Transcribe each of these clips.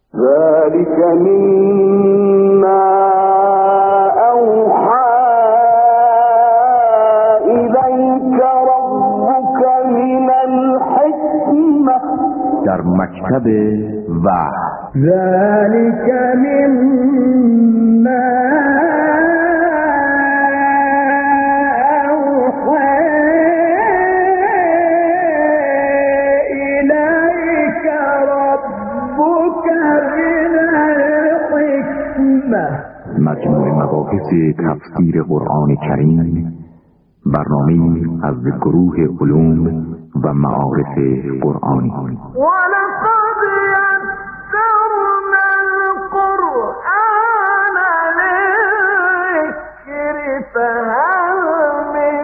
ذلك مما اوحى الیک ربک من الحکمه. در مکتب وحی. ذلك مما مجموع مباحث تفسیر قرآن کریم، برنامه‌ای از گروه علوم و معارف قرآنی. ولقد یسرنا القرآن للذکر فهل من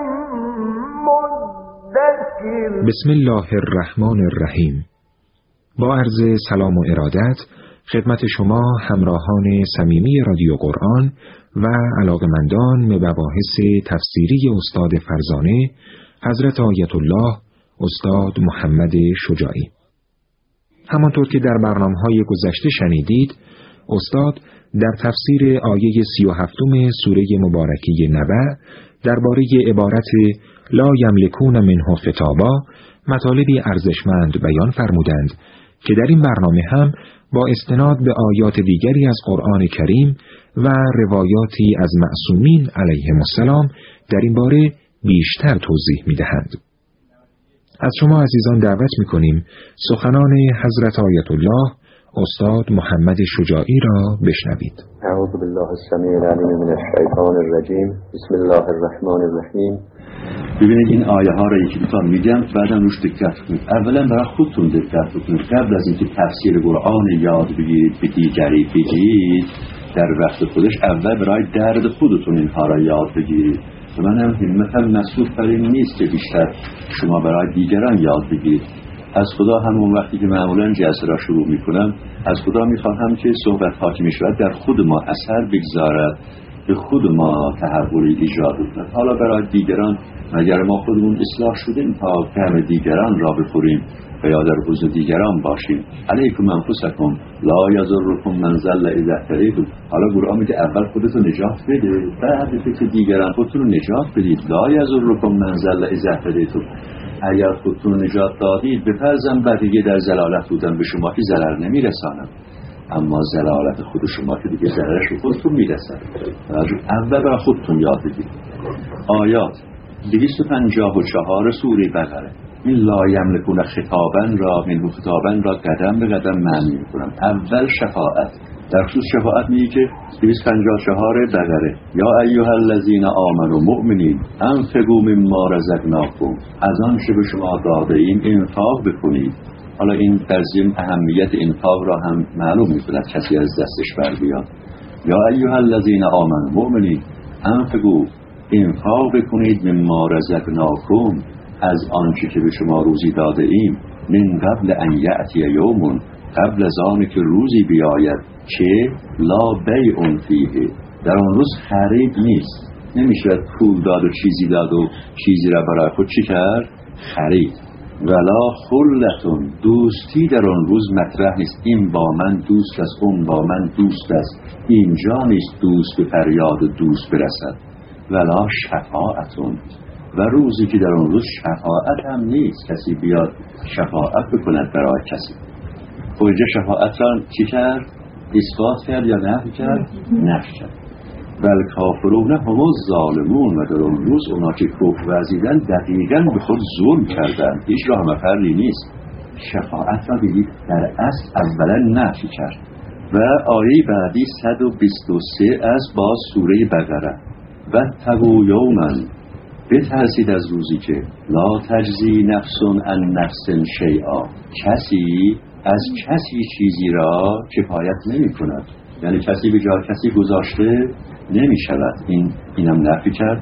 مدکر. بسم الله الرحمن الرحیم. با عرض سلام و ارادت خدمت شما همراهان صمیمی رادیو قرآن و علاقه‌مندان به مباحث تفسیری استاد فرزانه حضرت آیت الله استاد محمد شجاعی. همانطور که در برنامه‌های گذشته شنیدید، استاد در تفسیر آیه 37 سوره مبارکه نبأ درباره عبارت لا یملکون منه خطابا مطالبی ارزشمند بیان فرمودند که در این برنامه هم با استناد به آیات دیگری از قرآن کریم و روایاتی از معصومین علیهم السلام در این باره بیشتر توضیح می‌دهند. از شما عزیزان دعوت می‌کنیم سخنان حضرت آیت الله استاد محمد شجاعی را بشنوید. اعوذ بالله السمیع العلیم من الشیطان الرجیم. بسم الله الرحمن الرحیم. ببینید این آیه ها را یکی دوتا میگم، بعدم روش دقت کنید. اولا برای خودتون دقت کنید. قبل از اینکه تفسیر قرآن یاد بگیرید به دیگری بگید، در وقت خودش اول برای درد خودتون اینها را یاد بگیرید. و من هم همتم مسئول بر این نیست که بیشتر شما برای دیگران یاد بگیرید. از خدا همون وقتی که معمولا جلسه را شروع میکنم، از خدا میخواهم که صحبت ها که میشود در خود ما اثر بگذارد، به خود ما تحولی ایجاد کند. حالا برای دیگران مگر ما خودمون اصلاح شدیم تا کم دیگران را بخوریم و یا در حضور دیگران باشیم. علیکم انفسکم لا یضرکم من ضل اذا اهتدیتم. حالا قرآن میگه اول خودتون نجات بده، بعد فکر دیگران خودتون رو نجات بدید. لا یضرکم من ضل اذا اهتدیتم. اگر خودتون نجات دادید، به فرضم بقیه در ضلالت بودن به شما که ضرر نمیرسانم، اما ضلالت خود شما که دیگه ضررش به خودتون میرسد. اول برای خودتون یاد بگیرید. آیات 254 سوره بقره این لا یملکون خطابن را منه خطابن را قدم به قدم معنی میکنم. اول شفاعت، در خصوص شفاعت میگه که 254 بقره یا ایها الذین آمنوا مؤمنین انفقوا مما رزقناکم، از آن چه به شما داده ایم انفاق بکنید. حالا این در ضمن اهمیت انفاق را هم معلوم می‌کند کسی از دستش بر بیاد. یا ایها الذین آمنوا مؤمنین انفقوا، انفاق بکنید مما رزقناکم، از آنچه که به شما روزی داده ایم، من قبل ان یأتی یوم، قبل از آن که روزی بیاید که لا بیع فیه، در آن روز خرید نیست. نمیشه پول داد و چیزی داد و چیزی را برای خود چی کرد؟ خرید. ولا خلتون، دوستی در آن روز مطرح نیست. این با من دوست است، اون با من دوست است. اینجا نیست دوست به فریاد دوست برسد. ولا شفاعتون، و روزی که در آن روز شفاعت هم نیست، کسی بیاد شفاعت بکند برای کسی. خب اینجا شفاعت را چی کرد؟ اثبات کرد یا نفی کرد؟ نفی کرد. بل کافرون هم الظالمون، و در اون روز اونا که کفر ورزیدن دقیقاً به خود ظلم کردن. هیچ راه مفری نیست. شفاعت را دیدید در اصل اولا نفی کرد. و آیه بعدی 123 از باز سوره بقره و تقوا یوما، بترسید از روزی که لا تجزی نفس عن نفس شیئا، کسی از کسی چیزی را کفایت نمی کند. یعنی کسی به جای کسی گذاشته نمی شود. اینم نفی کرد.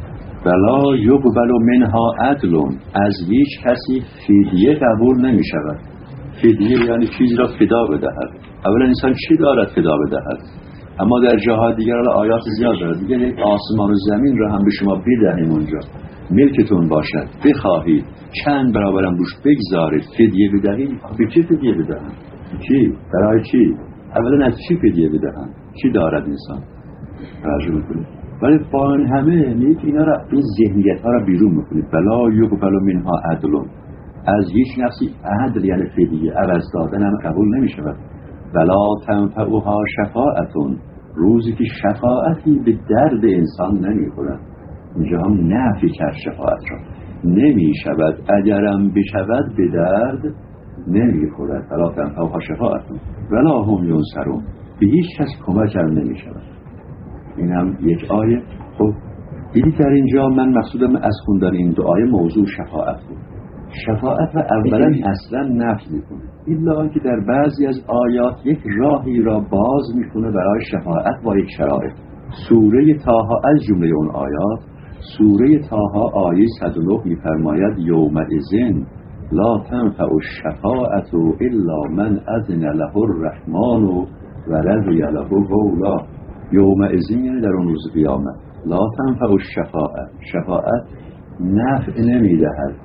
ولا یقبل منها عدل، از هیچ کسی فدیه قبول نمی شود. فدیه یعنی چیزی را فدا بدهد. اولا انسان چی دارد فدا بدهد؟ اما در جاهای دیگر آیات زیاد دارد. دیگه یک آسمان و زمین را هم به شما بدهیم اونجا، ملکتون باشد، بخواهید چند برابرم روش بگذارید، فدیه بدهید. به چه فدیه بدهید؟ چی؟ برای چی؟ اولا از چی فدیه بدهن؟ چی دارد انسان؟ توجه میکنید. ولی با این همه نیک اینا را، این ذهنیت ها را بیرون میکنید. بلا یقبل منها عدل، از هیچ نفسی عدل یعنی فدیه عوض دادن هم قبول نمی شود. ولا تنفعها شفاعتون، روزی که شفاعتی به درد انسان نمی خورد. اینجا هم نفی کرد شفاعت را، نمی شود، اگرم بشود به درد نمی خورد. ولا تنفعها شفاعتون ولا هم ینصرون، به هیچ کس کمک هم نمی شود. این هم یک آیه. خب دیدی در اینجا من مقصودم از خوندن این دو آیه موضوع شفاعت بود. شفاعت را اولا اصلا نفی میکنه، الا که در بعضی از آیات یک راهی را باز میکنه برای شفاعت با یک شرایط. سوره طه از جمله اون آیات، سوره طه آیه 109 میفرماید یومئذ لا تنفع الشفاعت الا من اذن له الرحمن و رضی له قولا. یومئذ یعنی در اون روز قیامت، لا تنفع الشفاعت، شفاعت نفع نمیدهد،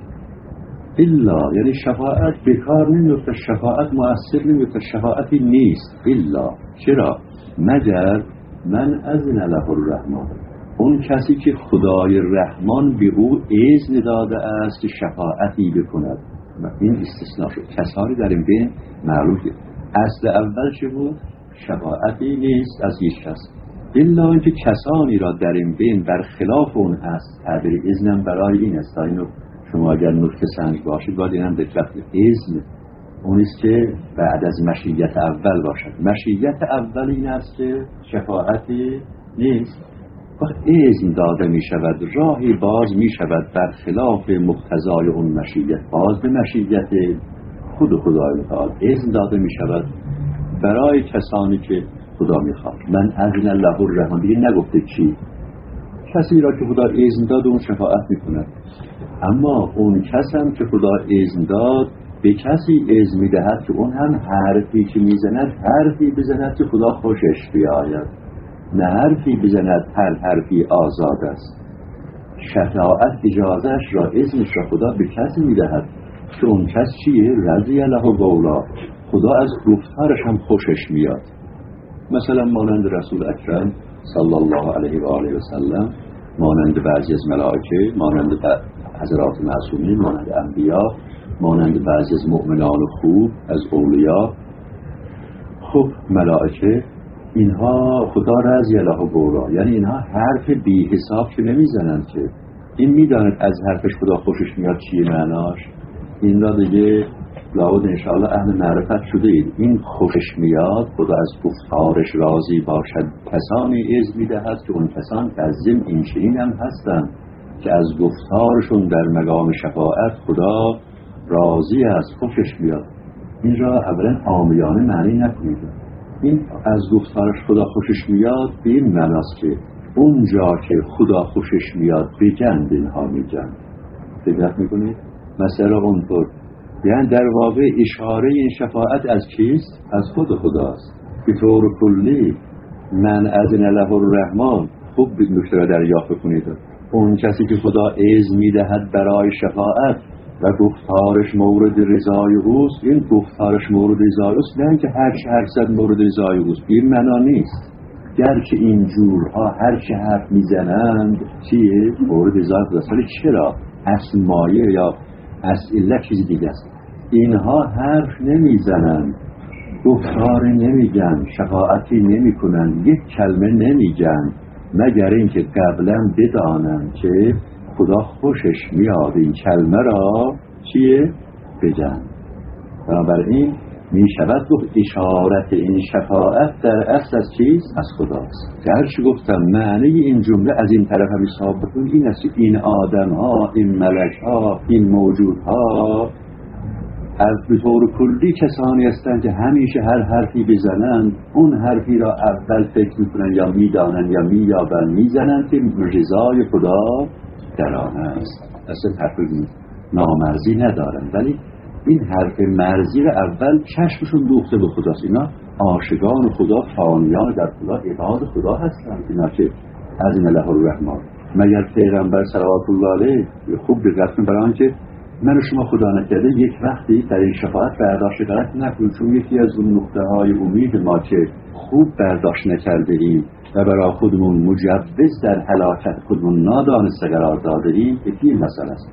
الا یعنی شفاعت بکار نمیفته، شفاعت مؤثر نمیفته، شفاعتی نیست الا چرا؟ مگر من اذن له الرحمن، اون کسی که خدای رحمان به او اذن داده است که شفاعتی بکند. و این استثناء شد، کسانی در این بین معروفه. اصل اول چه بود؟ شفاعتی نیست از هیچ کس، الا اینکه کسانی را در این بین برخلاف اون هست. تعبیر اذنم برای این است، اینو شما اگر نکته سنج باشید باید اینم دقت کنید. اذن اون است که بعد از مشیت اول باشد. مشیت اول این است که شفاعتی نیست. وقت اذن داده می شود، راهی باز می شود برخلاف مقتضای اون مشیت، باز به مشیت خود خدای تعالی اذن داده می شود برای کسانی که خدا می خواد. من اذن له الرحمن، دیگه نگفته کی، کسی را که خدا اذن داد اون شفاعت می کند. اما اون کس هم که خدا اذن داد به کسی اذن می دهد که اون هم حرفی که می زند حرفی بزند که خدا خوشش بیاید، نه حرفی بزند هر حرفی آزاد است. شفاعت اجازهش را، اذنش را خدا به کسی می دهد که اون کس چیه؟ رضی له قولا، خدا از گفتارش هم خوشش میاد. مثلا مانند رسول اکرم صلی الله علیه و آله و سلم، مانند بعضی از ملائکه، مانند حضرات معصومین، مانند انبیا، مانند بعضی از مؤمنان خوب از اولیا. خب ملائکه اینها خدا رضی له قولا، یعنی اینها حرف بی حساب که نمیزنند که این میداند از حرفش خدا خوشش میاد چیه معناش. این را دیگه لابد انشاءالله اهل معرفت شده اید. این خوشش میاد، خدا از گفتارش راضی باشد، کسانی اذن میدهد که اون کسان که از ضمن این چنین هم هستند که از گفتارشون در مقام شفاعت خدا راضی است، خوشش میاد. این را اولا عامیانه معنی نکنید. این از گفتارش خدا خوشش میاد به این معناست که اونجا که خدا خوشش میاد بگند اینها میگن. دقت میکنید؟ مثلا اونطور یعنی در واقع اشاره این شفاعت از کیست؟ از خود خداست. به طور کلی من اذن له الرحمن، خوب نکته را دریافت کنید. اون کسی که خدا اذن میدهد برای شفاعت و گفتارش مورد رضای اوست، این گفتارش مورد رضای اوست، نه اینکه هر چه حرف زد مورد رضای اوست، این معنا نیست. گرچه این جورها هر چه حرف میزنند چیه؟ مورد رضای اوست، ولی چرا؟ اصل مایه یا اصل علت چیزی دیگه است. اینها حرف نمیزنند، گفتار نمیگن، شفاعتی نمیکنند، یک کلمه نمیگن، مگر اینکه قبلا بدانند که خدا خوشش میاد این کلمه را چیه؟ بگن. بنابراین می شود گفت اشارت این شفاعت در اصل از چیست؟ از خداست. گرچه گفتم معنی این جمله از این طرف هم حساب بکن، این است این آدم ها، این ملک ها، این موجود ها از به طور کلی کسانی هستند که همیشه هر حرفی بزنند اون حرفی را اول فکر میکنن یا میدانن یا مییابن میزنند که رضای خدا در آن است. اصلا حرف نامرزی ندارن، ولی این حرف مرزی را اول چشمشون دوخته به خداست. اینا عاشقان خدا، فانیان در خدا، عباد خدا هستند. اینا که اذن له الرحمن، مگر پیغمبر صلوات الله علیه خوب دقت کنید برای آنکه من و شما خدا نکرده یک وقتی در این شفاعت برداشت غلط نکنیم، چون یکی از اون نقطه‌های امید ما که خوب برداشت نکرده ایم و برای خودمون مجوز در هلاکت خودمون نادانسته قرار داده ایم، یکی مسئله است.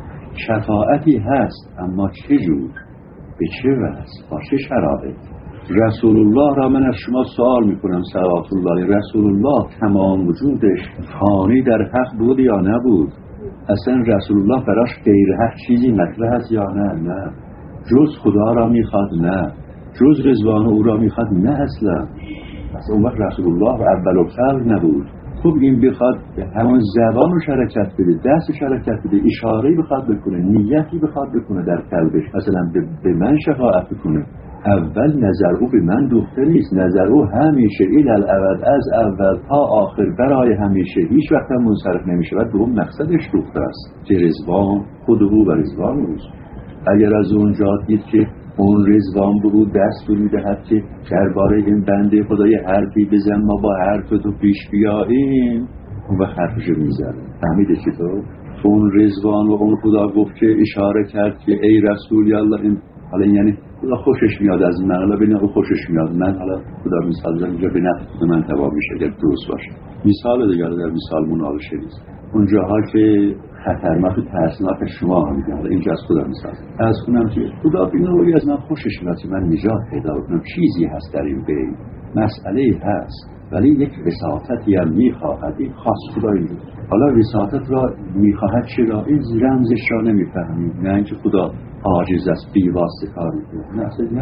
شفاعتی هست، اما چه جور، به چه وجه، با چه شرایط؟ رسول الله را من از شما سوال میکنم صلوات الله، رسول الله تمام وجودش فانی در حق بود یا نبود؟ اصلا رسول الله براش غیر حق چیزی مطرح است یا نه؟ جز خدا را میخواد؟ نه. جز رضوان او را میخواد؟ نه اصلا اون وقت رسول الله اول خلق نبود. خب این بخواد همون زبان رو شرکت بده، دست شرکت بده، اشاره‌ای بخواد بکنه، نیتی بخواد بکنه در قلبش، مثلا به من شفاعت بکنه، اول نظر او به من دوخته نیست، نظر او همیشه الالعبد، از اول تا آخر برای همیشه، هیچ وقت هم منصرف نمیشه و دوم مقصدش دوخته است که رضوان خود او و رضوان اوست. اگر از اونجا دید که اون رضوان بود دستور میدهد که درباره این بنده خدای حرفی بزن ما با حرف تو پیش بیاییم، اون وقت حرفش میزنه. فهمیده چطور؟ اون رضوان و اون خدا گفت که اشاره کرد که ای رسول الله، این حالا یعنی خدا خوشش میاد از من، حالا ببین او خوشش میاد من، حالا خدا مثال زن اینجا به نفع من تبا میشه اگر درست باشه. مثال دیگر در مثال مناقشه نیست، اونجاها که خطرناک و ترسناک شما هم میگم، حالا اینجا از خدا مثال از کنم که خدا بین روی از من خوشش میاد که من نجات پیدا کنم، چیزی هست در این بین، مسئله هست، ولی یک وساطتی هم میخواهد، این خاص خدا اینجا. حالا وساطت را میخواهد چرا؟ این رمزش را نمیفهمید، نه اینکه خدا عاجز است بی واسطه کار میکنه، نه اصلا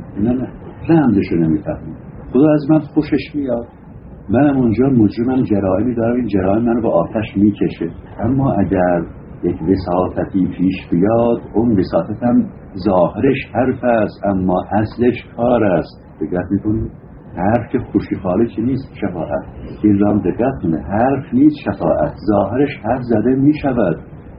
نه رمزش رو نمیفهمید. خدا از من خوشش میاد، منم اونجا مجرمم، جرائمی دارم، این جرایم منو به آتش میکشه، اما اگر یک وساطتی پیش بیاد، اون وساطت هم ظاهرش حرف است اما اصلش کار است. دقت میکنید؟ حرف که خوشی خالصی نیست شفاعت، این رام دقت کنه، حرف نیست شفاعت، ظاهرش حرف زده میشود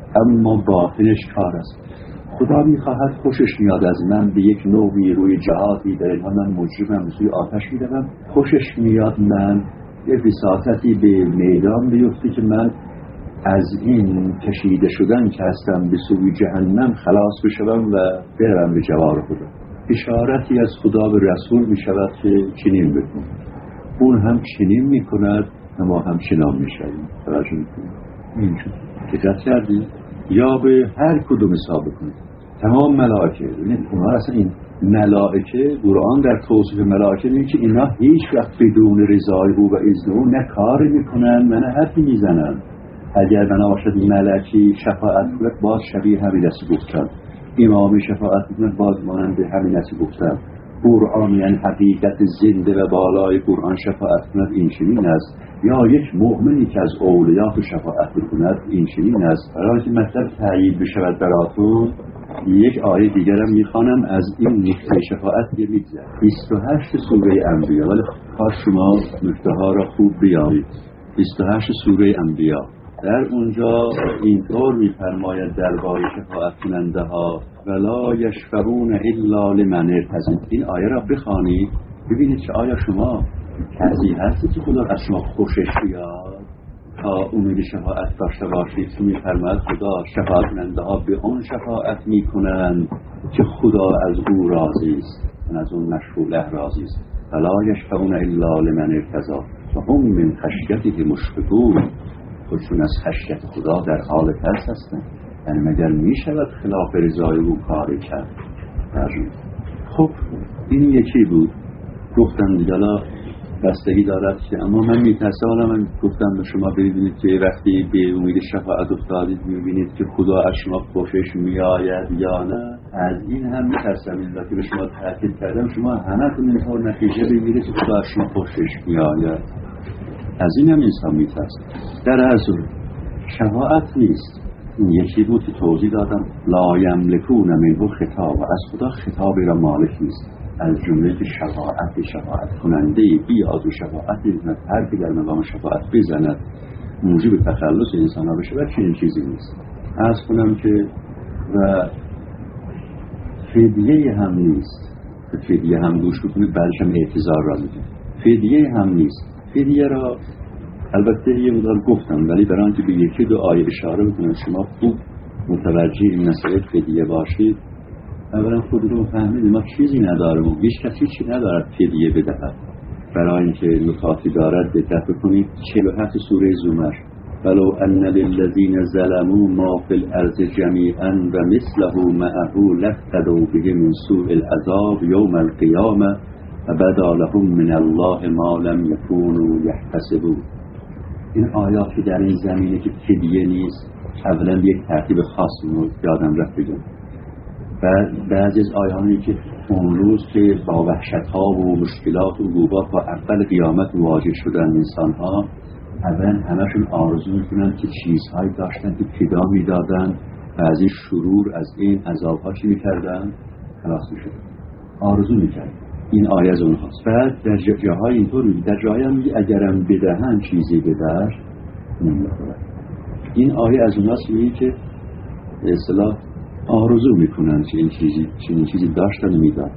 اما باطنش کار است. خدا میخواهد، خوشش میاد از من، به یک نوعی روی جهاتی در اینها من مجرمم، سوی آتش میدم، خوشش میاد من یک وساطتی به میدان بیفته که من از این کشیده شدن که هستم به سوی جهنم خلاص بشوم و برم به جوار خدا. اشارتی از خدا به رسول میشود که چنین بکن، اون هم چنین میکند و ما هم چنان میشویم. توجه میکنید؟ اینجور دقت کردید؟ یا به هر کدوم حساب بکنید تمام ملائکه، ببینید اونها اصلا این ملائکه، قرآن در توصیف ملائکه میگه که اینا هیچ وقت بدون رضای او و اذن او نه کاری میکنن و نه حرفی میزنن. اگر بنا باشد ملکی شفاعت کنه باز شبیه همین دستی گفتن، امامی شفاعت کنه باز مانند همین دستی گفتن، قرآن یعنی حقیقت زنده و بالای قرآن شفاعت کند این چنین است، یا یک مؤمنی که از اولیات شفاعت کند این چنین است. برای که مطلب تایید بشود براتون یک آیه دیگرم میخوانم از این نکته شفاعت میگذره 28 سوره انبیا، ولی خواهد شما نکته ها را خوب بیارید. 28 سوره انبیا در اونجا اینطور میفرماید درباره شفاعت کننده ها ولا یشفعون الا لمن ارتضی. این آیه را بخوانید ببینید که آیا شما کسی هستی که خدا از شما خوشش بیاد تا امید شفاعت داشته باشید که میفرماید خدا شفاعت کننده ها به اون شفاعت میکنند که خدا از او راضی است و از اون مشغوله راضی است. ولا یشفعون الا لمن ارتضی و هم من خشیته مشفقون. خودشون از خشیت خدا در حال ترس هستن، یعنی مگر میشود خلاف رضای او کاری کرد؟ خب این یکی بود. گفتم دیگه بستگی دارد که اما من میترسم، حالا من گفتم به شما ببینید که وقتی به امید شفاعت افتادید میبینید که خدا از شما خوشش میآید یا نه. از این هم میترسم، این که به شما تاکید کردم شما همتون اینطور نتیجه بگیرید که خدا از شما خوشش میآید. از این هم انسان میترسم. در ازون شفاعت نیست. این یکی بود که توضیح دادم لا یملکون منه خطاب، و از خدا خطابی را مالک نیست. از جمله که شفاعت کننده بیاد و شفاعت بزند، هر که در مقام شفاعت بزند موجب تخلص انسان ها بشه و چنین چیزی نیست. از کنم که و فدیه هم نیست. فدیه هم گوش بکنید بعدش هم اعتذار را میگه. فدیه هم نیست. فدیه را البته یه مقدار گفتم، ولی برای آنکه به یکی دو آیه اشاره بکنم شما خوب متوجه این مسئله فدیه باشید، اولا خودتون فهمید ما چیزی نداریم و هیچ کسی چی ندارد فدیه بدهد. برای اینکه نکاتی دارد دقت کنید 47 سوره زمر، ولو ان للذین ظلموا ما فی الارض جمیعا و مثله معه لافتدوا به من سوء العذاب یوم القیامه و بدا لهم من الله ما لم یکونوا یحتسبون. این آیاتی در این زمینه که فدیه نیست، اولا یک ترتیب خاص رو یادم رفت بگم. بعضی از آیاتی که اون روز که با وحشت‌ها و مشکلات و گوبات با اول قیامت مواجه شدن انسان‌ها، اولا همشون آرزو میکنن که چیزهایی داشتن که فدا میدادن و از این شرور از این عذاب‌ها چی میکردن؟ خلاص میشدن، آرزو میکردن. این آیه از اونهاست. بعد در جاهای اینطوری، در جاهای هم میگه اگرم بدهن چیزی به در نمیخورن. این آیه از اونهاست میگه که به اصطلاح آرزو میکنن که این چیزی داشتن میداد.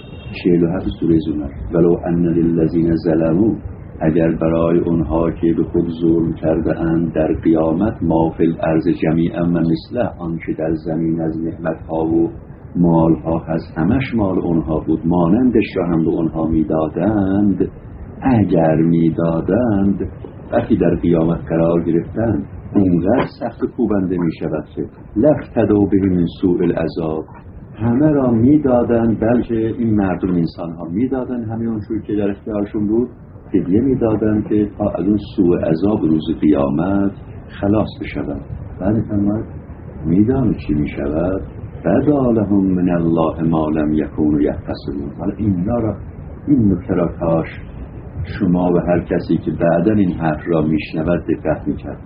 47 سوره زمر، ولو ان للذین ظلموا، اگر برای اونها که به خود ظلم کرده اند در قیامت ما فی الارض جمیعا و مثله، آنچه در زمین از نعمتها و مالها هست همش مال اونها بود، مانندش را هم به اونها میدادند. اگر میدادند وقتی در قیامت قرار گرفتند اونقدر سخت کوبنده میشود که لافتدوا به من سوء العذاب، همه را میدادند، بلکه این مردم انسان ها میدادند همه اونجور که در اختیارشون بود، فدیه میدادند که تا از اون سوء عذاب روز قیامت خلاص بشوند. بعد فرمود میدان چی میشود؟ بدا لهم من الله ما لم یکونوا یحتسبون. حالا این نکته را کاش شما و هر کسی که بعدا این حرف را میشنود دقت میکرد.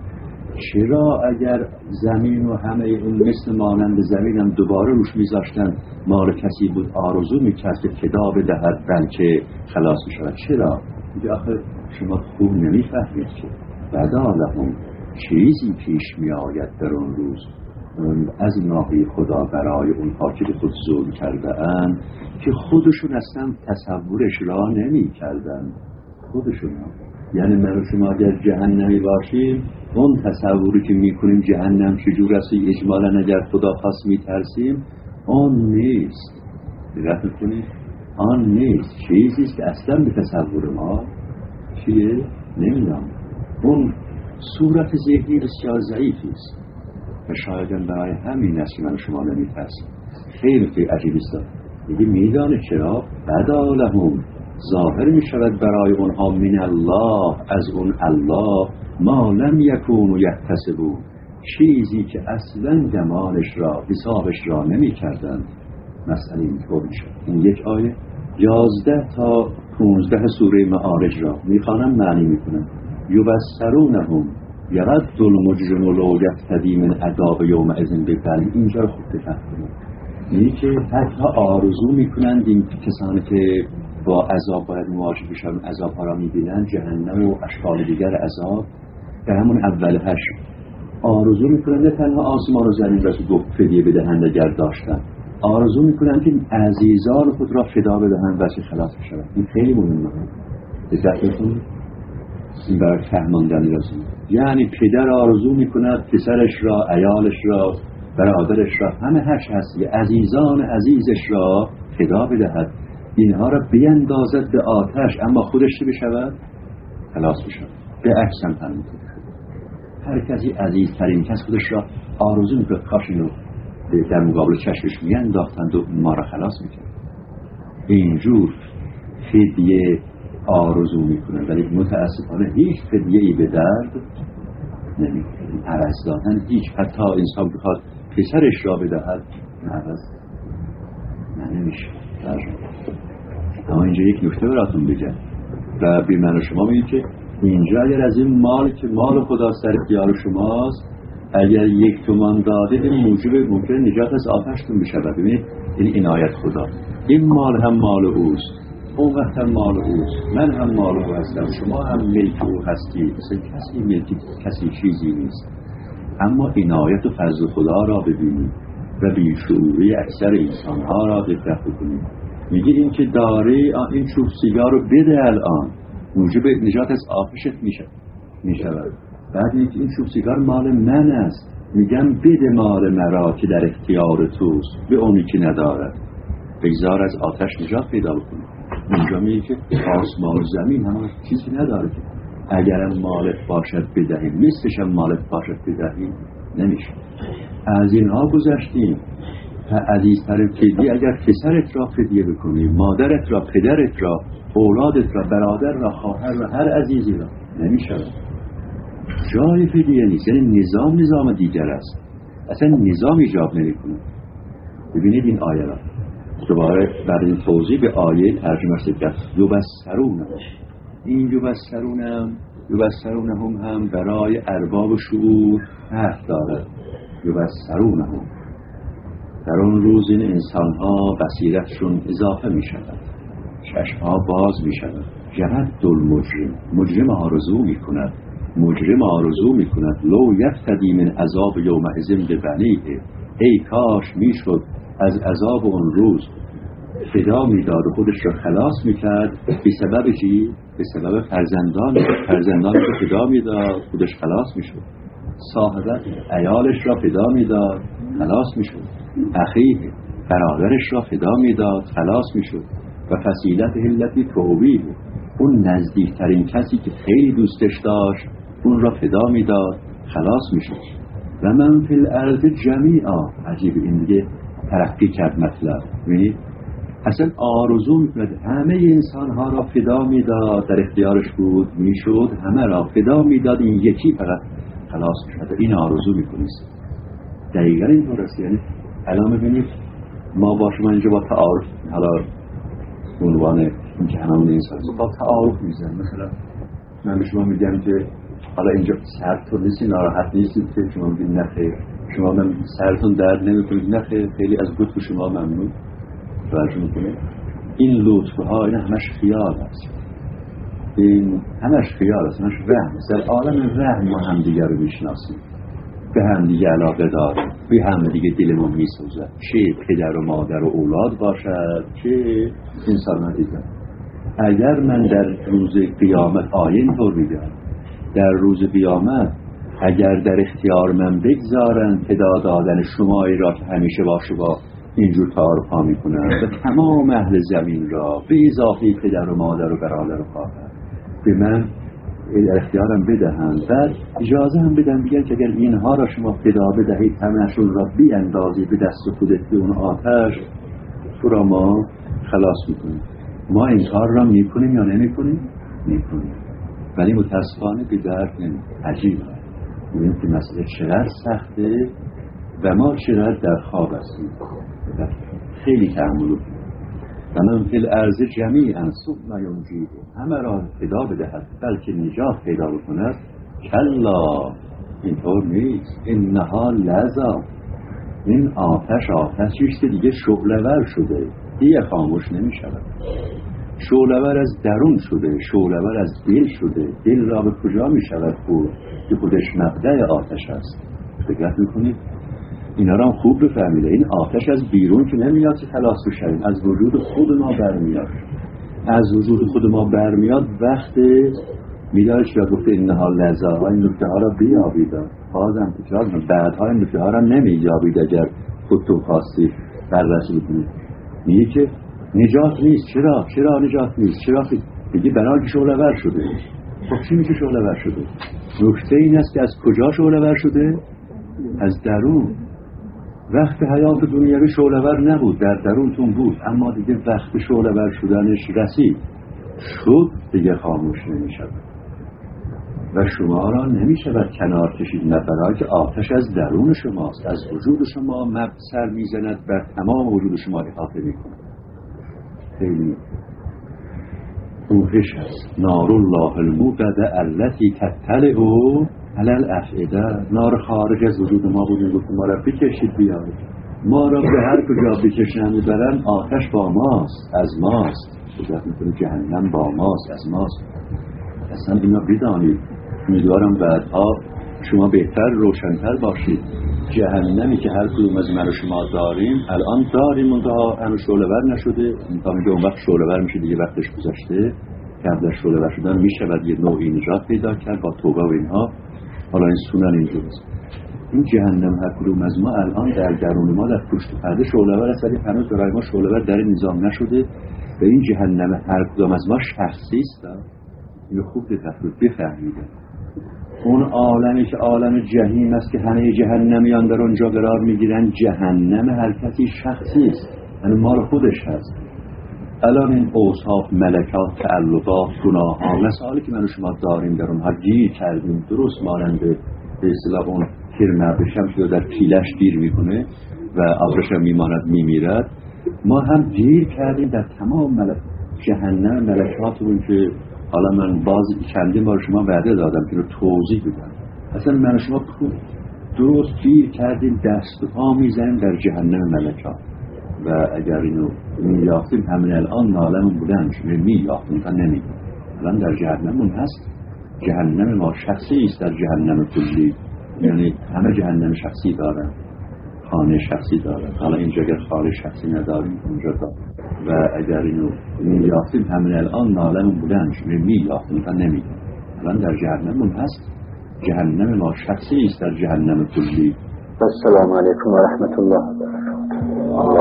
چرا اگر زمین و همه اون مثل مانند زمین هم دوباره روش میذاشتن مال کسی بود آرزو میکرد که فدا بدهد بلکه خلاص میشود؟ چرا؟ میگه آخه شما خوب نمیفهمید که بدا لهم چیزی پیش میآید در اون روز از ناحیه خدا برای اونها که به خود ظلم کرده اند که خودشون اصلا تصورش را نمی کردن. خودشون، یعنی من و شما اگر جهنمی باشیم، اون تصوری که میکنیم جهنم چجور است اجمالا اگر خدا خواست میترسیم، آن نیست. دقت میکنید؟ آن نیست، چیزیست که اصلا به تصور ما چیه؟ نمیدونم. اون صورت ذهنی بسیار ضعیفی است و شاید برای همین است که من شما نمیترسیم. خیلی عجیب است. میگه میدانه چرا؟ بدا لهم، ظاهر میشود برای اونها من الله، از اون الله، ما لم یکونوا یحتسبون، چیزی که اصلا گمانش را حسابش را نمی کردن. مسئله اینطور میشه. این یک آیه 11 تا 15 سوره معارج را میخوانم معنی میکنم. یبصرونهم یود المجرم لو یفتدی من عذاب یومئذ بقلیل. اینجا رو خوب دقت کنید. یعنی که حتی آرزو میکنند این کسانی که با عذاب باید مواجه بشن، عذاب ها را میبینن، جهنم و اشکال دیگر عذاب، در همون اول حشر آرزو میکنند نه تنها آسمان و زمین را گفت فدیه بدهند اگر داشتن، آرزو میکنند که عزیزان خود را فدا بدهند و خلاص بشن. این خیلی مهمه. دقت کنید. این برای فهماندن لازم. یعنی پدر آرزو میکند پسرش را، عیالش را، برادرش را، همه هرچه هستی عزیزان عزیزش را فدا بدهد، اینها را بیندازد به آتش، اما خودش چه بشود؟ خلاص بشود. به عکس هم همینطور. هر کسی عزیزترین کس خودش را آرزو میکند کاش اینو در مقابل چشمش میانداختند و ما را خلاص میکرد. اینجور فدیه آرزو میکنه، ولی متاسفانه هیچ فدیه‌ای به درد نمیکنه. عوض دادن هیچ، حتی انسان بخواد پسرش را بدهد عوض نمیشه. اما اینجا یک نکته براتون بگم و بی من و شما میگید که اینجا اگر از این مال که مال خدا سر اختیار شماست، اگر 1 تومان داده این موجب ممکن نجات از آتشتون بشود. ببینید این عنایت خدا. این مال هم مال اوست، اون وقت هم مال اوست، من هم مال او هستم، شما هم ملک او هستی. مثل کسی ملکی کسی چیزی نیست. اما عنایت و فضل خدا را ببینید و بیشعوری اکثر انسان ها را دقت بکنید. میگه این که داره این چوب سیگار رو بده الان موجب نجات از آتشت میشود. بعد این چوب سیگار مال من است، میگم بده مال مرا که در اختیار توست، به اونی که ندارد بگذار از آتش نجات پیدا بکنی. اونجا میگه که آسمان و زمین هم چیزی نداره که اگرم مالت باشد بدهیم، مثلشم مالت باشد بدهیم نمیشه. از اینها گذشتیم. عزیزتر فدیه اگر پسرت را فدیه بکنی، مادرت را، پدرت را، اولادت را، برادر را، خواهر را، هر عزیزی را، نمیشه. جای فدیه نیست. یعنی نظام دیگر است، اصلا نظام ایجاب نمیکنه. ببینید این آیه را دوباره برای توضیح به آیه ترجمه شده. یبصرون، این یبصرونهم هم برای ارباب شعور حرف دارد. یبصرونهم، در اون روز این انسان ها بصیرتشون اضافه می شود، چشمها باز می شود. جهد مجرم آرزو می کند، لو یفتدی من عذاب یومئذ ببنیه، ای کاش می شد از عذاب اون روز فدا می داد و خودش را خلاص می کرد. به سبب چی؟ به سبب فرزندان رو فدا می داد، خودش خلاص می شد. صاحبت عیالش را فدا می داد، خلاص می شد. اخیه، برادرش را فدا می داد، خلاص می شد. و فصیلت هلتی توبیه، اون نزدیکترین کسی که خیلی دوستش داشت اون را فدا می داد، خلاص می شد. و من فی الارض جمیعا، عجیب این دیگه ترقی کرد مطلب. ببینید اصلا آرزو میکرد همه انسان ها را فدا میداد، در اختیارش بود، میشد همه را فدا میداد، این یکی فقط خلاص میشد. این آرزو میکنید دقیقا اینطور است. یعنی الان ببینید ما با شما اینجا با تعارف، حالا عنوان این که همون انسان با تعارف میزن، مثلا من به شما میگم که حالا اینجا سرتون نیستی، ناراحت نیستید که شما میگید نخیر، شما من سرتون درد نمیکنید، نخیر، خیلی از لطف شما ممنون. توجه میکنید این لطفه ها این همش خیال است، این همش خیال است، همش وهم است. در عالم وهم ما همدیگه رو میشناسیم، به همدیگه علاقه داریم، به همدیگه دلمون میسوزد، چه پدر و مادر و اولاد باشد چه انسان دیگر. اگر من در روز قیامت آیه طور میگم، در روز قیامت اگر در اختیار من بگذارن فدا دادن شمایی را که همیشه با شما اینجور تعارف ها میکنن و تمام اهل زمین را به اضافه پدر و مادر و برادر و خواهر به من اختیارم بدهند، بعد اجازه هم بدن بگن که اگر اینها را شما فدا بدهید همه‌شون را بیاندازید به دست خودت به اون آتش، تو را ما خلاص میکنیم. ما این کار را میکنیم یا نمیکنیم؟ میکنیم، ولی متاسفانه به درد نمیکنیم. عجیبه میبینیم که مسئله چقدر سخته و ما چقدر در خواب هستیم. خیلی تأمل و من فی الارض جمیعا ثم ینجیه، همه را فدا بدهد بلکه نجات پیدا بکند. کلا، اینطور نیست. انها لظا، این آتشیست دیگه شعله‌ور شده، دیگه خاموش نمی شود. شعله‌ور از درون شده، شعله‌ور از دل شده. دل را به کجا می شود خود که خودش مبدأ آتش است؟ دقت میکنید اینا را هم خوب بفهمید. این آتش از بیرون که نمیاد که خلاص بشیم، از وجود خود ما برمیاد. از وجود خود ما برمیاد وقتی میداره چرا گفته اینها لذا، این نکته ها را بیابید. بازم تکرار، بعدها این نکته ها را نمیابید اگر خودتون خواستی بررسی بکنید. میگه که نجات نیست. چرا نجات نیست؟ چرا بگی برای که شعله‌ور شده. خب چی میشه شعله‌ور شده؟ نکته این است که از کجا شعله‌ور شده؟ از درون. وقت حیات دنیوی شعله‌ور نبود، در درونتون بود، اما دیگه وقت شعله‌ور شدنش رسید، شد، دیگه خاموش نمی‌شود و شما را نمی‌شود کنار کشید. نه برای که آتش از درون شماست، از وجود شما مبصر میزند، بر تمام وجود شما احاطه می‌کند. خیلی موحش است. نار الله الموقده التي تطلع علی الافئده، نار خارج از وجود ما بود، گفت ما را بکشید بیارید. ما را به هر کجا بکشن میبرن، آتش با ماست، از ماست. شدت میکنه جهنم با ماست، از ماست. اصلا اینا بدانید. امیدوارم بعدها شما بهتر روشنتر باشید. جهنمی که هر کدوم از من و شما داریم الان داریم، منتها هنوز شعله‌ور نشده. تا میگه اون وقت شعله‌ور میشه دیگه، وقتش گذشته. قبل از شعله‌ور شدن میشود یه نوعی نجات پیدا کرد با توبه و اینها. حالا این سنن اینجوریست. این جهنم هر کدوم از ما الان در درون ما در پشت پرده شعله‌ور است، ولی هنوز برای ما شعله‌ور در نظام نشده و این جهنم هر کدوم از ما شخصی است. اینو خوب دقت بفهمید. اون عالمی که عالم جهنم است که همه جهنمیان در اونجا قرار میگیرن، جهنم هر کسی شخصی است، یعنی مال خودش هست. الان این اوصاف، ملکات، تعلقات، گناه‌ها، مسائلی که من و شما داریم در اونها گیر کردیم، درست مانند به اصطلاح اون پیرمرد شمس که در پیلش گیر میکنه و آخرش هم میماند میمیرد. ما هم گیر کردیم در تمام جهنم ملکاتمون که حالا من باز چندین بار شما وعده دادم که رو توضیح بدم. اصلا من و شما درست گیر کردیم، دست و پا میزنیم در جهنم ملکات و اگر اینو میافتیم همین الان نالمون بودن شما میافتیم تا نمیدیم. الان در جهنمون هست. جهنم ما شخصی است در جهنم کلی، یعنی همه جهنم شخصی دارن، خانه شخصی دارن. حالا اینجا اگر خانه شخصی نداریم اونجا داریم و اگر اینو میافتیم همین الان نالمون بودن شما میافتیم تا نمیدیم. الان در جهنمون هست. جهنم ما شخصی است در جهنم کلی. السلام علیکم و رحمت الله و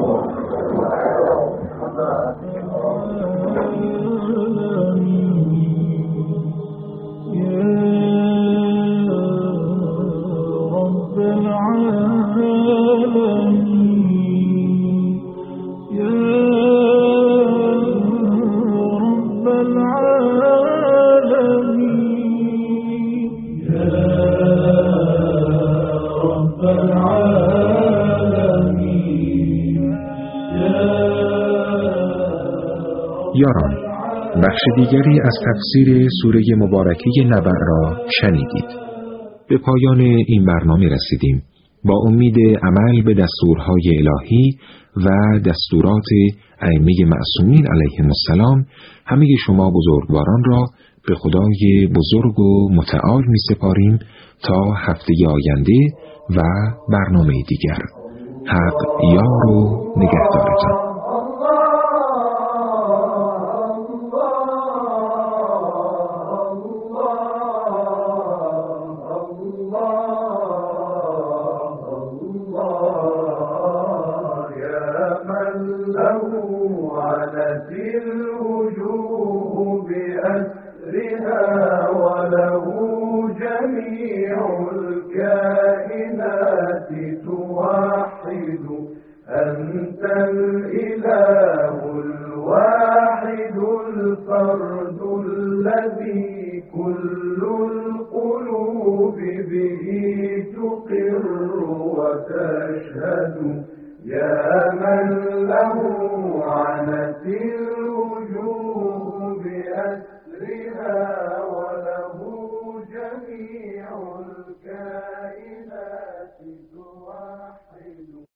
یاران، بخش دیگری از تفسیر سوره مبارکه نبأ را شنیدید. به پایان این برنامه رسیدیم. با امید عمل به دستورهای الهی و دستورات ائمه معصومین علیهم السلام همه شما بزرگواران را به خدای بزرگ و متعال می سپاریم تا هفته آینده و برنامه دیگر. حق یار و نگهدارتان. وله جميع الكائنات توحد أنت الإله الواحد الفرد الذي كل القلوب به تقر وتشهد يا من له عنت الوجوه بأسرها وله جميع الكائنات توحد